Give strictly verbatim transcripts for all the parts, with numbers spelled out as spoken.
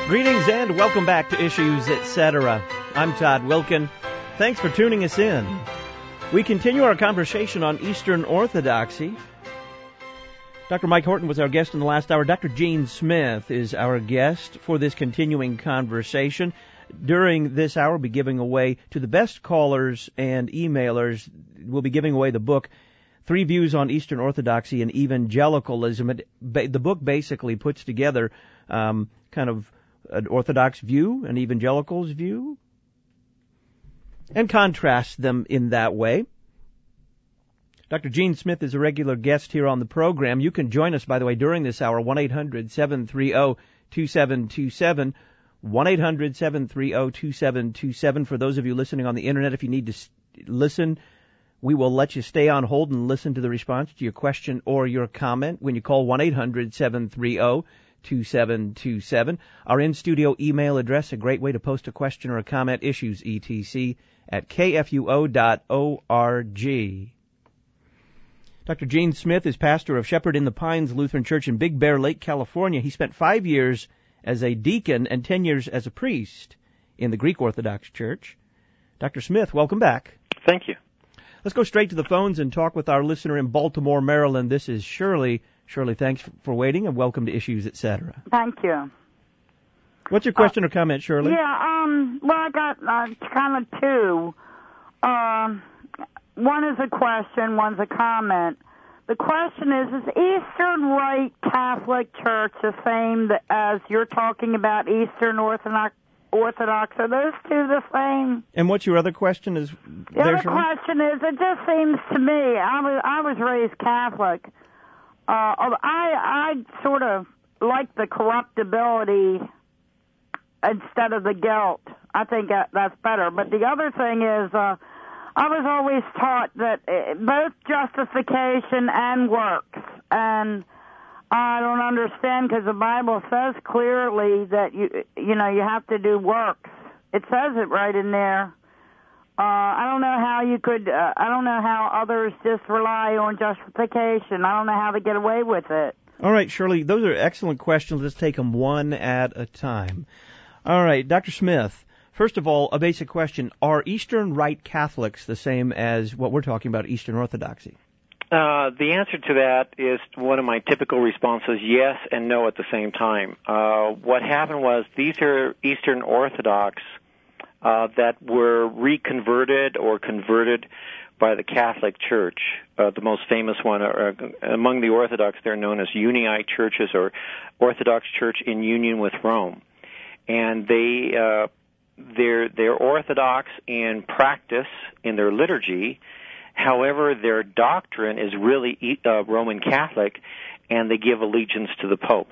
Greetings and welcome back to Issues, et cetera. I'm Todd Wilkin. Thanks for tuning us in. We continue our conversation on Eastern Orthodoxy. Doctor Mike Horton was our guest in the last hour. Doctor Gene Smith is our guest for this continuing conversation. During this hour, we'll be giving away to the best callers and emailers, we'll be giving away the book, Three Views on Eastern Orthodoxy and Evangelicalism. It, the book basically puts together um, kind of an Orthodox view, an Evangelical's view, and contrasts them in that way. Doctor Gene Smith is a regular guest here on the program. You can join us, by the way, during this hour, one eight hundred seven three zero two seven two seven, one eight hundred seven three zero two seven two seven. For those of you listening on the Internet, if you need to listen, we will let you stay on hold and listen to the response to your question or your comment when you call one eight hundred seven three zero two seven two seven. Our in-studio email address, a great way to post a question or a comment, issues etc at k f u o dot org. Doctor Gene Smith is pastor of Shepherd in the Pines Lutheran Church in Big Bear Lake, California. He spent five years as a deacon and ten years as a priest in the Greek Orthodox Church. Doctor Smith, welcome back. Thank you. Let's go straight to the phones and talk with our listener in Baltimore, Maryland. This is Shirley. Shirley, thanks for waiting, and welcome to Issues, et cetera. Thank you. What's your question uh, or comment, Shirley? Yeah, um, well, I got uh, kind of two. Um, one is a question, one's a comment. The question is, is Eastern Rite Catholic Church the same as you're talking about Eastern Orthodox? Orthodox, are those two the same? And what's your other question? Is the other Shirley? question is, it just seems to me, I was I was raised Catholic. Uh, I I sort of like the corruptibility instead of the guilt. I think that, that's better. But the other thing is, uh, I was always taught that both justification and works, and I don't understand because the Bible says clearly that you you know you have to do works. It says it right in there. Uh, I don't know how you could, uh, I don't know how others just rely on justification. I don't know how to get away with it. All right, Shirley, those are excellent questions. Let's take them one at a time. All right, Doctor Smith, first of all, a basic question. Are Eastern Rite Catholics the same as what we're talking about, Eastern Orthodoxy? Uh, the answer to that is one of my typical responses, yes and no at the same time. Uh, what happened was these are Eastern Orthodox Uh, that were reconverted or converted by the Catholic Church. Uh, the most famous one, uh, among the Orthodox, they're known as Unionite churches or Orthodox Church in union with Rome. And they, uh, they're, they're Orthodox in practice, in their liturgy. However, their doctrine is really uh, Roman Catholic, and they give allegiance to the Pope.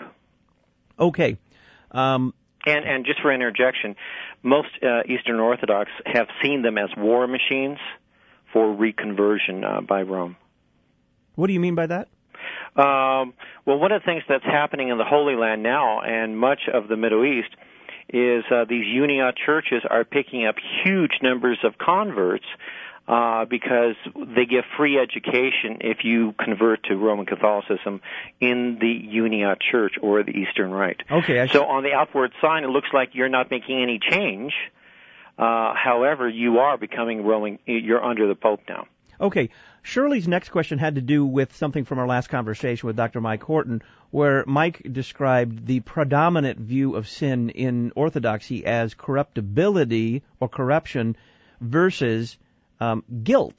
Okay. Um And, and just for interjection, most uh, Eastern Orthodox have seen them as war machines for reconversion uh, by Rome. What do you mean by that? Um, well, one of the things that's happening in the Holy Land now and much of the Middle East is uh, these Unionite churches are picking up huge numbers of converts Uh, because they give free education if you convert to Roman Catholicism in the Unionite Church or the Eastern Rite. Okay. I so on the outward sign, it looks like you're not making any change. Uh, however, you are becoming Roman. You're under the Pope now. Okay. Shirley's next question had to do with something from our last conversation with Doctor Mike Horton, where Mike described the predominant view of sin in Orthodoxy as corruptibility or corruption versus Um, guilt.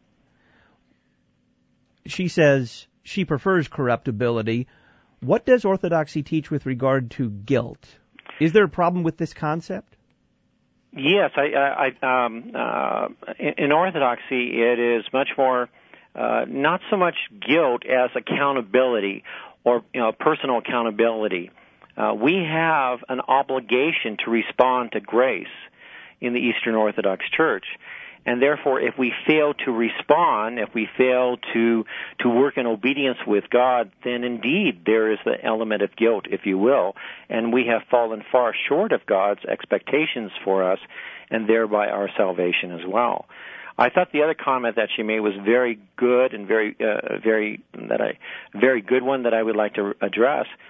She says she prefers corruptibility. What does Orthodoxy teach with regard to guilt? Is there a problem with this concept? Yes, I, I, I um, uh, in, in Orthodoxy, it is much more uh, not so much guilt as accountability or you know personal accountability. Uh, we have an obligation to respond to grace in the Eastern Orthodox Church. And therefore, if we fail to respond, if we fail to to work in obedience with God, then indeed there is the element of guilt, if you will, and we have fallen far short of God's expectations for us, and thereby our salvation as well. I thought the other comment that she made was very good and very, uh, very that I very good one that I would like to address.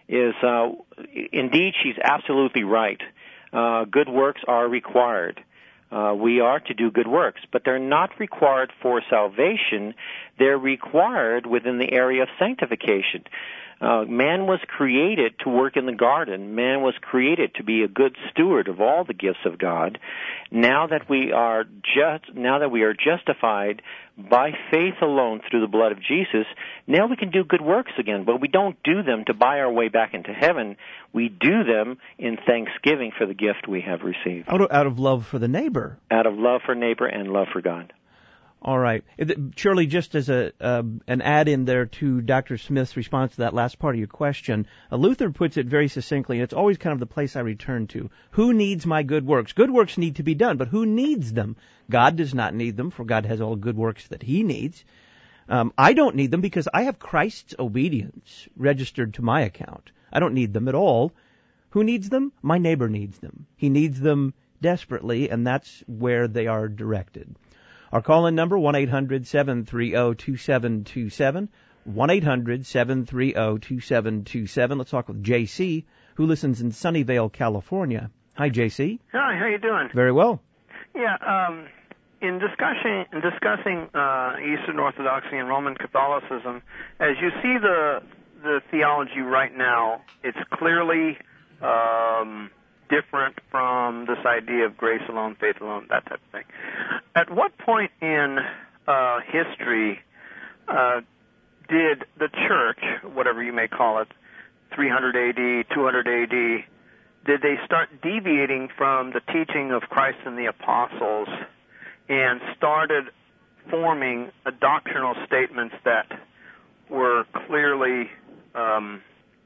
is uh, indeed she's absolutely right. Uh, good works are required. Uh, we are to do good works, but they're not required for salvation. They're required within the area of sanctification. Uh, man was created to work in the garden. Man was created to be a good steward of all the gifts of God. Now that we are just, now that we are justified by faith alone through the blood of Jesus, now we can do good works again. But we don't do them to buy our way back into heaven. We do them in thanksgiving for the gift we have received. Out of, out of love for the neighbor. Out of love for neighbor and love for God. All right. Shirley, just as a uh, an add-in there to Doctor Smith's response to that last part of your question, uh, Luther puts it very succinctly, and it's always kind of the place I return to. Who needs my good works? Good works need to be done, but who needs them? God does not need them, for God has all good works that He needs. Um, I don't need them because I have Christ's obedience registered to my account. I don't need them at all. Who needs them? My neighbor needs them. He needs them desperately, and that's where they are directed. Our call-in number, one eight hundred seven three zero two seven two seven, one eight hundred seven three zero two seven two seven. Let's talk with J C, who listens in Sunnyvale, California. Hi, J C. Hi, how you doing? Very well. Yeah, um, in discussing, in discussing uh, Eastern Orthodoxy and Roman Catholicism, as you see the the theology right now, it's clearly um, different from this idea of grace alone, faith alone, that type of thing. At what point in uh, history uh, did the church, whatever you may call it, three hundred A D, two hundred A D, did they start deviating from the teaching of Christ and the apostles and started forming a doctrinal statements that were clearly um,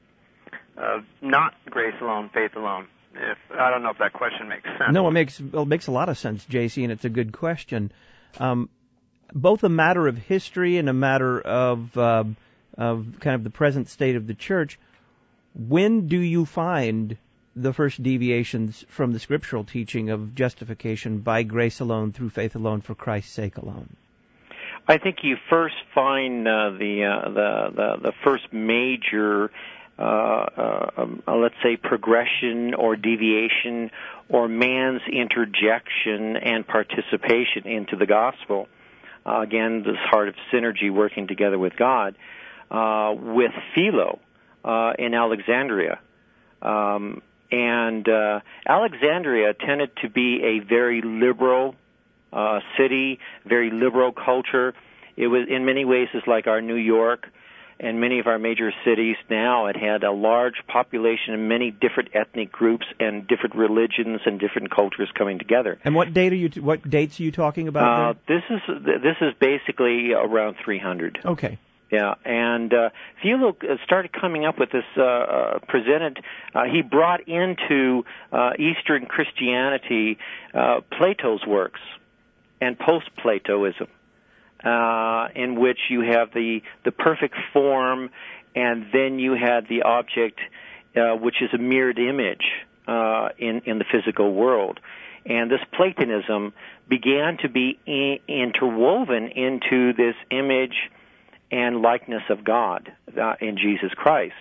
uh, not grace alone, faith alone? If I don't know if that question makes sense. No, it makes well, it makes a lot of sense, J C, and it's a good question. Um, both a matter of history and a matter of uh, of kind of the present state of the church. When do you find the first deviations from the scriptural teaching of justification by grace alone, through faith alone, for Christ's sake alone? I think you first find uh, the, uh, the the the first major. Uh, uh, um, uh, let's say progression or deviation or man's interjection and participation into the gospel. Uh, again, this heart of synergy working together with God, uh, with Philo uh, in Alexandria. Um, and uh, Alexandria tended to be a very liberal uh, city, very liberal culture. It was, in many ways, is like our New York. And many of our major cities now, it had a large population and many different ethnic groups and different religions and different cultures coming together. And what date are you? T- what dates are you talking about? Uh, this is this is basically around three hundred. Okay. Yeah, and uh, Philo started coming up with this. Uh, uh, presented, uh, he brought into uh, Eastern Christianity uh, Plato's works and post-Platoism. Uh, in which you have the, the perfect form, and then you had the object, uh, which is a mirrored image uh, in, in the physical world. And this Platonism began to be in, interwoven into this image and likeness of God uh, in Jesus Christ.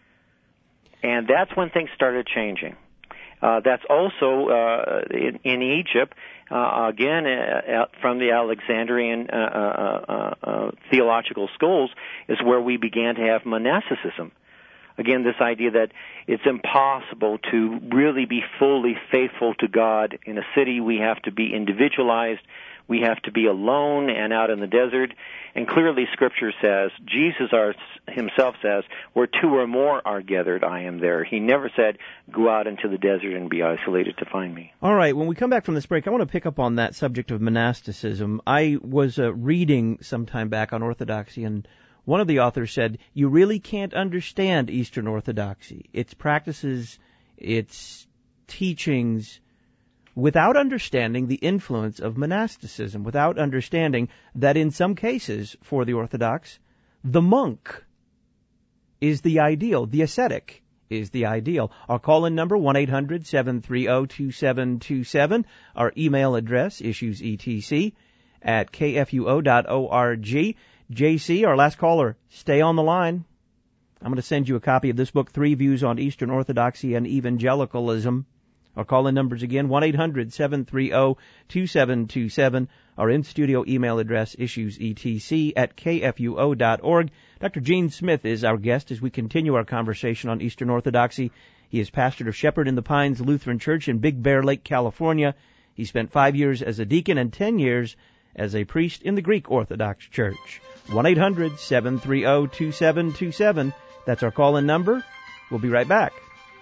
And that's when things started changing. Uh, that's also uh, in, in Egypt, uh, again, uh, from the Alexandrian uh, uh, uh, uh, theological schools, is where we began to have monasticism. Again, this idea that it's impossible to really be fully faithful to God in a city. We have to be individualized. We have to be alone and out in the desert. And clearly Scripture says, Jesus our, himself says, where two or more are gathered, I am there. He never said, go out into the desert and be isolated to find me. All right, when we come back from this break, I want to pick up on that subject of monasticism. I was uh, reading some time back on Orthodoxy, and one of the authors said, you really can't understand Eastern Orthodoxy, its practices, its teachings, without understanding the influence of monasticism, without understanding that in some cases, for the Orthodox, the monk is the ideal, the ascetic is the ideal. Our call-in number, one eight hundred seven three zero two seven two seven. Our email address, issuesetc at k f u o dot org. J C, our last caller, stay on the line. I'm going to send you a copy of this book, Three Views on Eastern Orthodoxy and Evangelicalism. Our call-in numbers again, one eight hundred seven three zero two seven two seven. Our in-studio email address, issuesetc at k f u o dot org. Doctor Gene Smith is our guest as we continue our conversation on Eastern Orthodoxy. He is pastor of Shepherd in the Pines Lutheran Church in Big Bear Lake, California. He spent five years as a deacon and ten years as a priest in the Greek Orthodox Church. one eight hundred seven three zero two seven two seven. That's our call-in number. We'll be right back.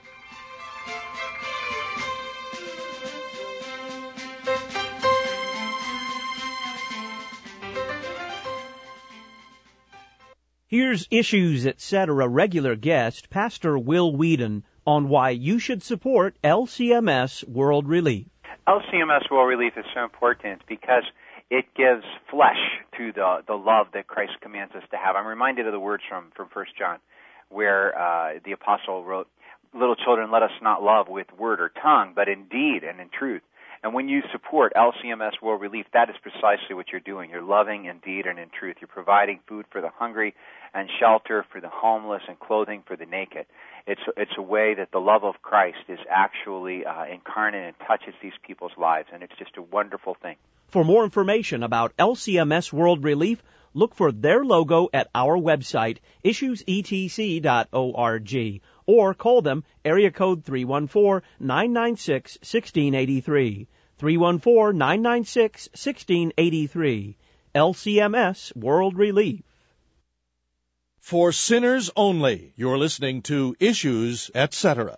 Here's Issues, et cetera regular guest, Pastor Will Weedon, on why you should support L C M S World Relief. L C M S World Relief is so important because it gives flesh to the, the love that Christ commands us to have. I'm reminded of the words from, from First John, where uh, the apostle wrote, "Little children, let us not love with word or tongue, but in deed and in truth." And when you support L C M S World Relief, that is precisely what you're doing. You're loving in deed and in truth. You're providing food for the hungry and shelter for the homeless and clothing for the naked. It's it's a way that the love of Christ is actually uh, incarnate and touches these people's lives, and it's just a wonderful thing. For more information about L C M S World Relief, look for their logo at our website, issues e t c dot org, or call them area code three one four, nine nine six, one six eight three. three one four, nine nine six, one six eight three. L C M S World Relief. For sinners only, you're listening to Issues, et cetera.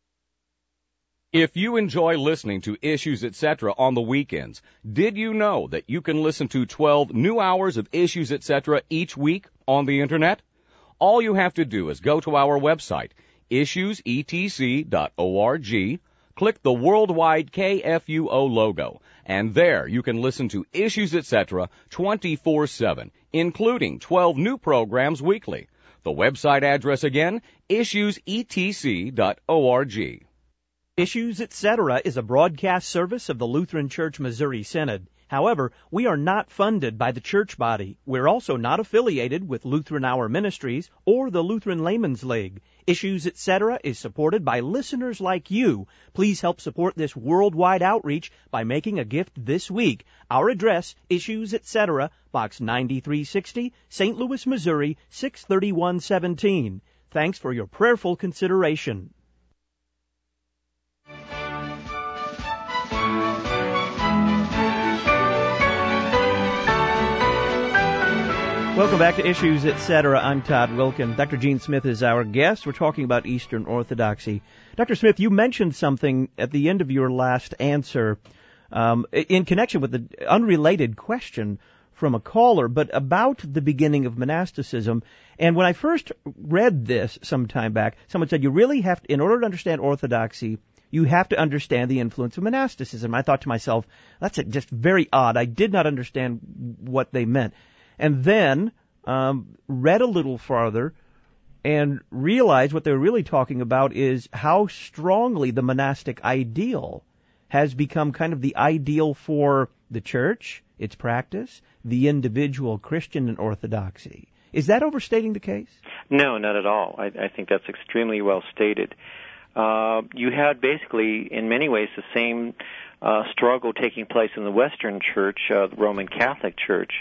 If you enjoy listening to Issues, et cetera on the weekends, did you know that you can listen to twelve new hours of Issues, et cetera each week on the Internet? All you have to do is go to our website, issues e t c dot org, click the worldwide K F U O logo, and there you can listen to Issues, et cetera twenty-four seven, including twelve new programs weekly. The website address again, issues e t c dot org. Issues, et cetera is a broadcast service of the Lutheran Church Missouri Synod. However, we are not funded by the church body. We're also not affiliated with Lutheran Hour Ministries or the Lutheran Layman's League. Issues, et cetera is supported by listeners like you. Please help support this worldwide outreach by making a gift this week. Our address, Issues, et cetera, Box ninety-three sixty, Saint Louis, Missouri, six thirty-one seventeen. Thanks for your prayerful consideration. Welcome back to Issues, et cetera. I'm Todd Wilkin. Doctor Gene Smith is our guest. We're talking about Eastern Orthodoxy. Doctor Smith, you mentioned something at the end of your last answer um, in connection with the unrelated question from a caller, but about the beginning of monasticism. And when I first read this some time back, someone said you really have to, in order to understand Orthodoxy, you have to understand the influence of monasticism. I thought to myself, that's just very odd. I did not understand what they meant. And then um, read a little farther and realized what they're really talking about is how strongly the monastic ideal has become kind of the ideal for the church, its practice, the individual Christian in Orthodoxy. Is that overstating the case? No, not at all. I, I think that's extremely well stated. Uh, you had basically, in many ways, the same uh, struggle taking place in the Western Church, uh, the Roman Catholic Church.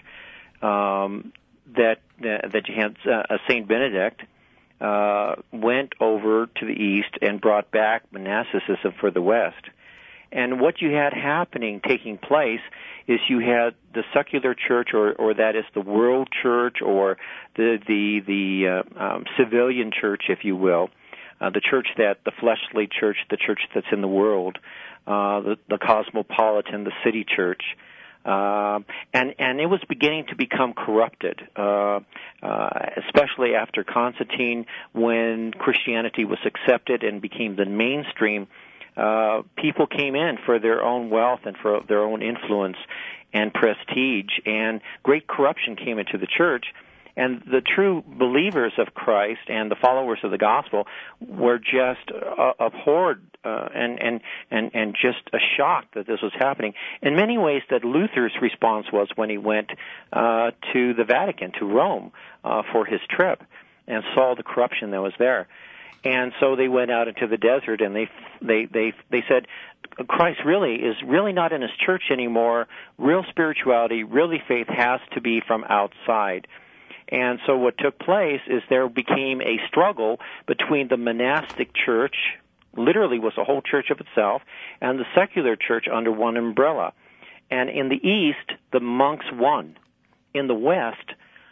Um, that that you had uh, Saint Benedict uh, went over to the east and brought back monasticism for the West. And what you had happening, taking place, is you had the secular church, or, or that is the world church, or the the the uh, um, civilian church, if you will, uh, the church that the fleshly church, the church that's in the world, uh, the, the cosmopolitan, the city church. Uh, and, and it was beginning to become corrupted, uh, uh, especially after Constantine, when Christianity was accepted and became the mainstream. Uh, people came in for their own wealth and for their own influence and prestige, and great corruption came into the church. And the true believers of Christ and the followers of the gospel were just uh, abhorred uh, and, and, and, and just uh, shocked that this was happening. In many ways, that Luther's response was when he went uh, to the Vatican, to Rome, uh, for his trip. and saw the corruption that was there. And so they went out into the desert, and they they they they said, Christ really is really not in his church anymore. Real spirituality, really faith has to be from outside. And so what took place is there became a struggle between the monastic church, literally was a whole church of itself, and the secular church under one umbrella. And in the East, the monks won. In the West,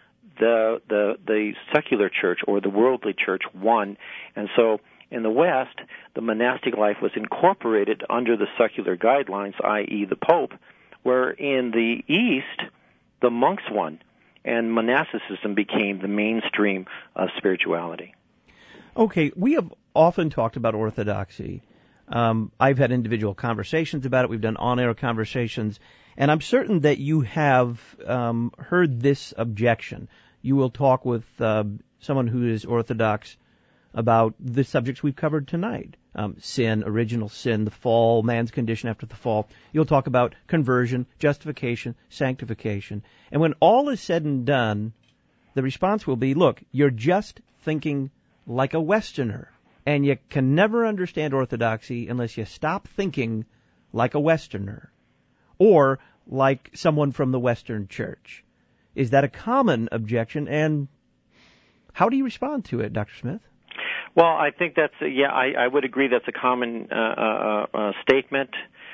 the the the secular church or the worldly church won. And so in the West, the monastic life was incorporated under the secular guidelines, that is the Pope, where in the East, the monks won, and monasticism became the mainstream of spirituality. Okay, we have often talked about orthodoxy. Um, I've had individual conversations about it. We've done on-air conversations. And I'm certain that you have um, heard this objection. You will talk with uh, someone who is Orthodox about the subjects we've covered tonight. Um, sin, original sin, the fall, man's condition after the fall. You'll talk about conversion, justification, sanctification. And when all is said and done, the response will be, look, you're just thinking like a Westerner. And you can never understand orthodoxy unless you stop thinking like a Westerner or like someone from the Western Church. Is that a common objection? And how do you respond to it, Doctor Smith? Well, I think that's, a, yeah, I, I would agree that's a common uh, uh, uh, statement.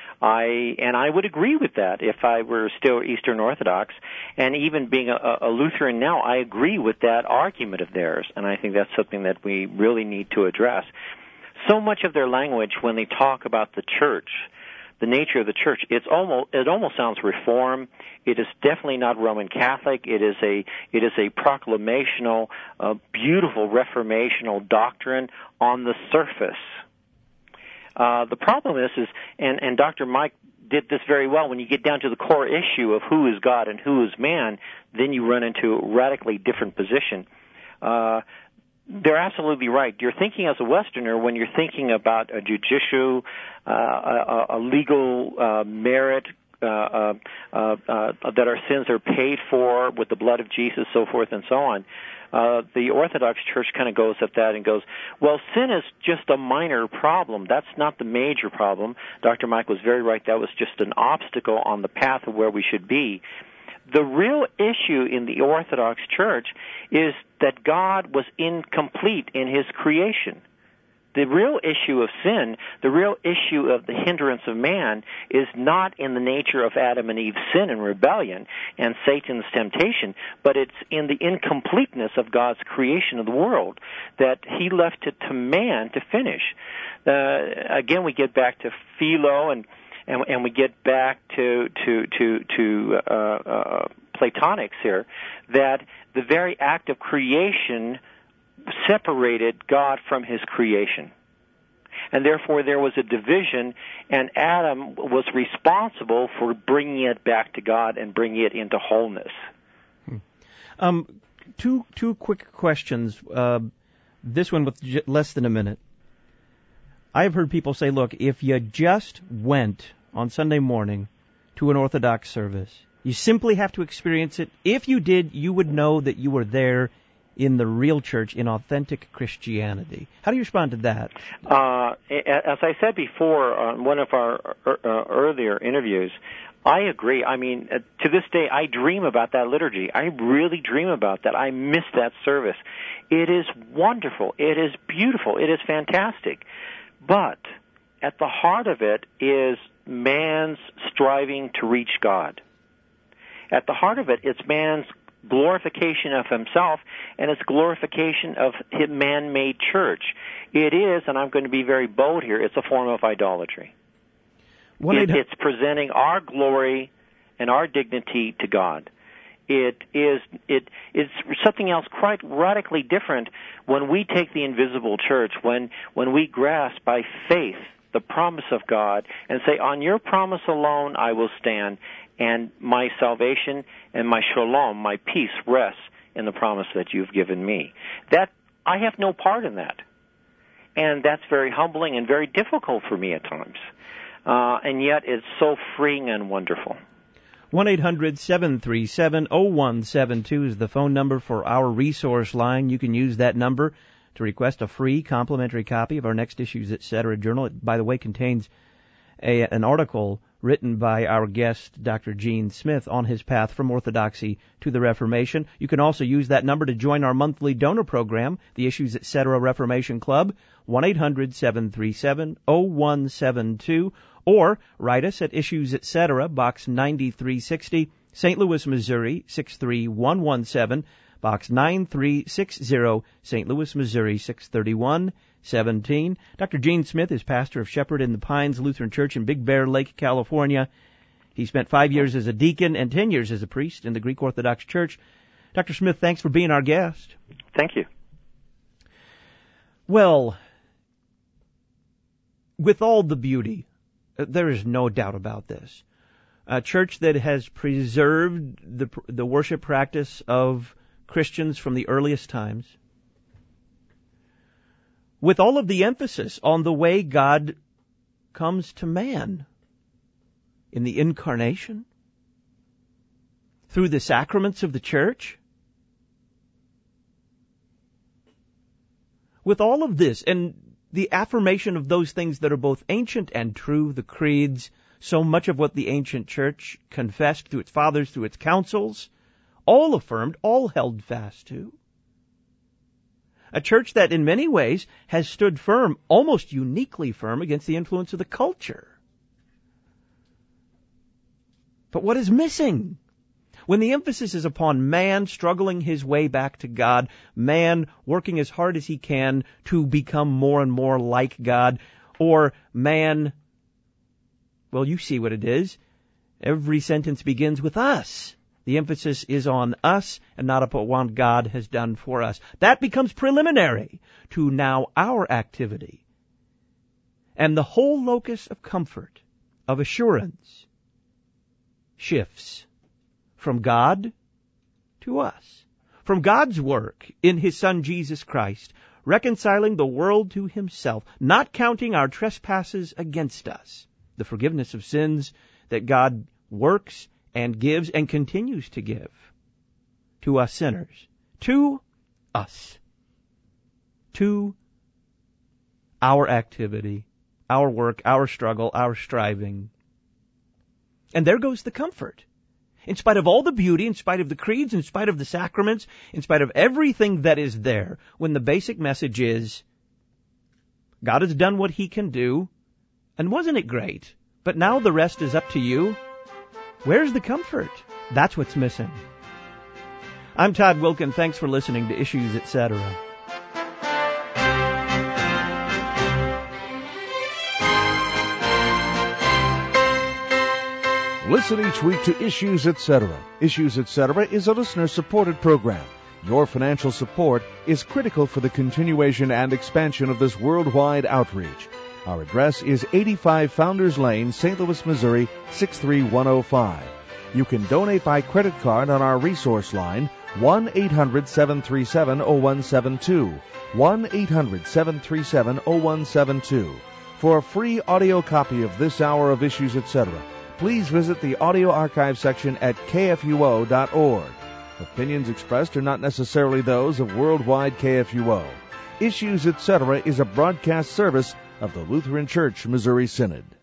I and I would agree with that if I were still Eastern Orthodox, and even being a, a Lutheran now, I agree with that argument of theirs, and I think that's something that we really need to address. So much of their language, when they talk about the church, the nature of the church, it's almost it almost sounds Reform. It is definitely not Roman Catholic. It is a it is a proclamational, uh, beautiful reformational doctrine on the surface. Uh, the problem is, is and, and Doctor Mike did this very well, when you get down to the core issue of who is God and who is man, then you run into a radically different position. Uh, they're absolutely right. You're thinking as a Westerner when you're thinking about a judicial, uh, a, a legal uh, merit, uh, uh, uh, uh, that our sins are paid for with the blood of Jesus, so forth and so on. Uh, the Orthodox Church kind of goes at that and goes, well, sin is just a minor problem. That's not the major problem. Doctor Mike was very right. That was just an obstacle on the path of where we should be. The real issue in the Orthodox Church is that God was incomplete in his creation. The real issue of sin, the real issue of the hindrance of man, is not in the nature of Adam and Eve's sin and rebellion and Satan's temptation, but it's in the incompleteness of God's creation of the world, that he left it to man to finish. Uh, again, we get back to Philo, and and, and we get back to to to to uh, uh, Platonics here, that the very act of creation separated God from his creation. And therefore there was a division, and Adam was responsible for bringing it back to God and bringing it into wholeness. Hmm. Um, two two quick questions. Uh, this one with j- less than a minute. I've heard people say, look, if you just went on Sunday morning to an Orthodox service, you simply have to experience it. If you did, you would know that you were there in the real church, in authentic Christianity. How do you respond to that? Uh, as I said before on one of our uh, earlier interviews, I agree. I mean, uh, to this day, I dream about that liturgy. I really dream about that. I miss that service. It is wonderful. It is beautiful. It is fantastic. But at the heart of it is man's striving to reach God. At the heart of it, it's man's glorification of himself, and it's glorification of his man-made church. It is, and I'm going to be very bold here, it's a form of idolatry. It, it's presenting our glory and our dignity to God. It is it is something else quite radically different when we take the invisible church, when when we grasp by faith the promise of God and say, on your promise alone I will stand, and my salvation and my shalom, my peace, rests in the promise that you've given me. That I have no part in that. And that's very humbling and very difficult for me at times. Uh, and yet it's so freeing and wonderful. one eight hundred seven three seven oh one seven two is the phone number for our resource line. You can use that number to request a free complimentary copy of our Next Issues, et cetera journal. It, by the way, contains a, an article written by our guest, Doctor Gene Smith, on his path from Orthodoxy to the Reformation. You can also use that number to join our monthly donor program, the Issues, et cetera Reformation Club, one eight hundred seven three seven oh one seven two, or write us at Issues, et cetera, Box ninety-three sixty, Saint Louis, Missouri, six three one one seven, Box nine three six zero, Saint Louis, Missouri, six three one seventeen. Doctor Gene Smith is pastor of Shepherd in the Pines Lutheran Church in Big Bear Lake, California. He spent five years as a deacon and ten years as a priest in the Greek Orthodox Church. Doctor Smith, thanks for being our guest. Thank you. Well, with all the beauty, there is no doubt about this. A church that has preserved the the worship practice of Christians from the earliest times, with all of the emphasis on the way God comes to man in the incarnation, through the sacraments of the church. With all of this, and the affirmation of those things that are both ancient and true, the creeds, so much of what the ancient church confessed through its fathers, through its councils, all affirmed, all held fast to. A church that in many ways has stood firm, almost uniquely firm, against the influence of the culture. But what is missing? When the emphasis is upon man struggling his way back to God, man working as hard as he can to become more and more like God, or man, well, you see what it is. Every sentence begins with us. The emphasis is on us and not upon what God has done for us. That becomes preliminary to now our activity. And the whole locus of comfort, of assurance, shifts from God to us. From God's work in His Son Jesus Christ, reconciling the world to Himself, not counting our trespasses against us, the forgiveness of sins that God works and gives and continues to give to us sinners, to us, to our activity, our work, our struggle, our striving. And there goes the comfort. In spite of all the beauty, in spite of the creeds, in spite of the sacraments, in spite of everything that is there, when the basic message is, God has done what He can do, and wasn't it great? But now the rest is up to you. Where's the comfort? That's what's missing. I'm Todd Wilken. Thanks for listening to Issues, et cetera. Listen each week to Issues, et cetera. Issues, et cetera is a listener-supported program. Your financial support is critical for the continuation and expansion of this worldwide outreach. Our address is eighty-five Founders Lane, Saint Louis, Missouri, six three one oh five. You can donate by credit card on our resource line, one eight hundred seven three seven oh one seven two, one eight hundred seven three seven oh one seven two. For a free audio copy of this hour of Issues, et cetera, please visit the audio archive section at K F U O dot org. Opinions expressed are not necessarily those of Worldwide K F U O. Issues, et cetera is a broadcast service of the Lutheran Church Missouri Synod.